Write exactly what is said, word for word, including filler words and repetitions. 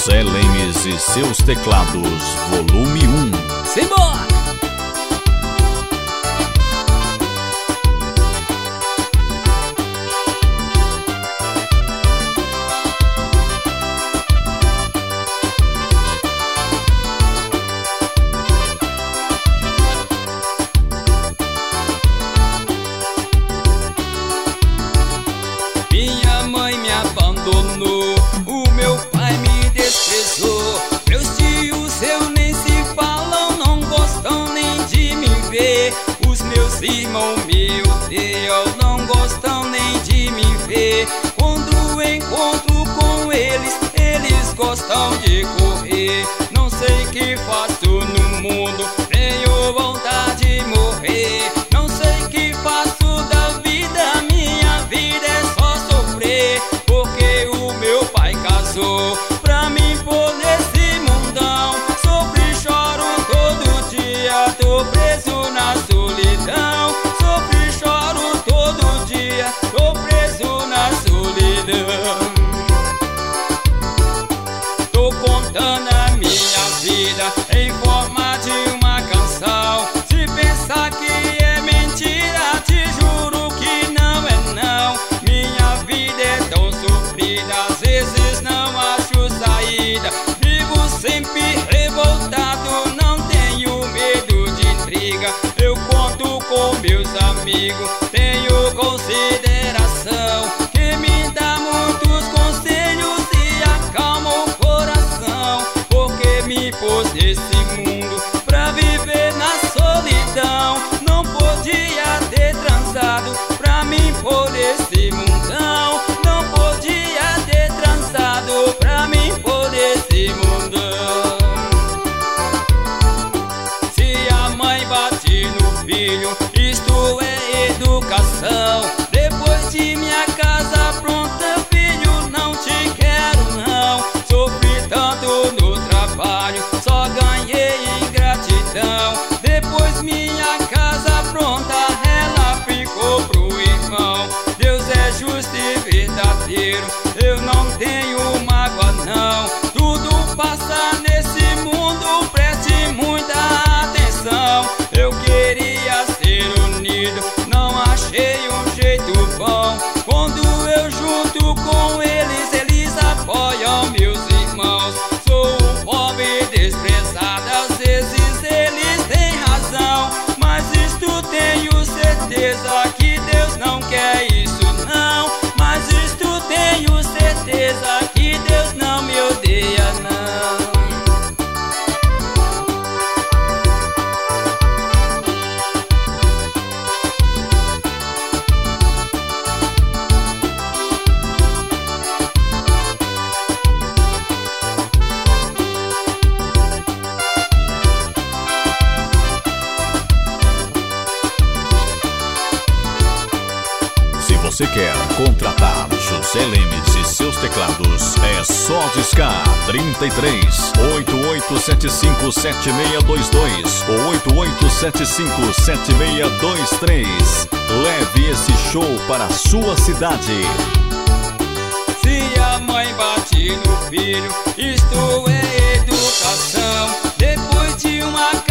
José Lemes e seus teclados, volume um. Simbora! Minha mãe me abandonou, o meu pai me desprezou. Meus tios eu nem se falam, não gostam nem de me ver. Os meus irmãos me odeiam, não gostam nem de me ver. Quando encontro com eles, eles gostam de correr. Não sei o que faço no mundo, tenho vontade de morrer. Não sei o que faço da vida, minha vida é só sofrer. Porque o meu pai casou pra mim pôr nesse mundão. Sofro e choro todo dia, tô preso na solidão. Sofro e choro todo dia, tô preso na solidão. Tô contando a minha vida em forma de uma canção. Se pensar que é mentira, te juro que não é não. Minha vida é tão sofrida, às vezes não acho saída. Vivo sempre revoltado, não tenho medo de intriga. Eu conto com meus amigos, tenho consideração, que me dá muitos conselhos e acalma o coração. Porque me pôs nesse mundo pra viver na solidão. Não podia ter transado pra mim pôr nesse mundão. Não podia ter transado pra mim pôr nesse mundão. Se a mãe bate no filho, isto é educação. Depois de minha casa pronta, filho, não te quero não. Sofri tanto no trabalho, só ganhei ingratidão. Depois minha casa pronta, ela ficou pro irmão. Deus é justo e verdadeiro, eu não tenho mágoa não. Tudo passa nesse mundo, preste muita atenção. Eu queria ser unido, não achei um jeito bom. Quando eu junto com eles, eles apoiam meus irmãos. Sou um pobre desprezado, às vezes eles têm razão. Mas isto tenho certeza que Deus não quer isso não. Mas isto tenho certeza que Deus não me odeia não. Se você quer contratar José Lemes e seus teclados, é só discar trinta e três, oito oito sete cinco, sete seis dois dois ou oito oito sete cinco, sete seis dois três. Leve esse show para a sua cidade. Se a mãe bate no filho, isto é educação. Depois de uma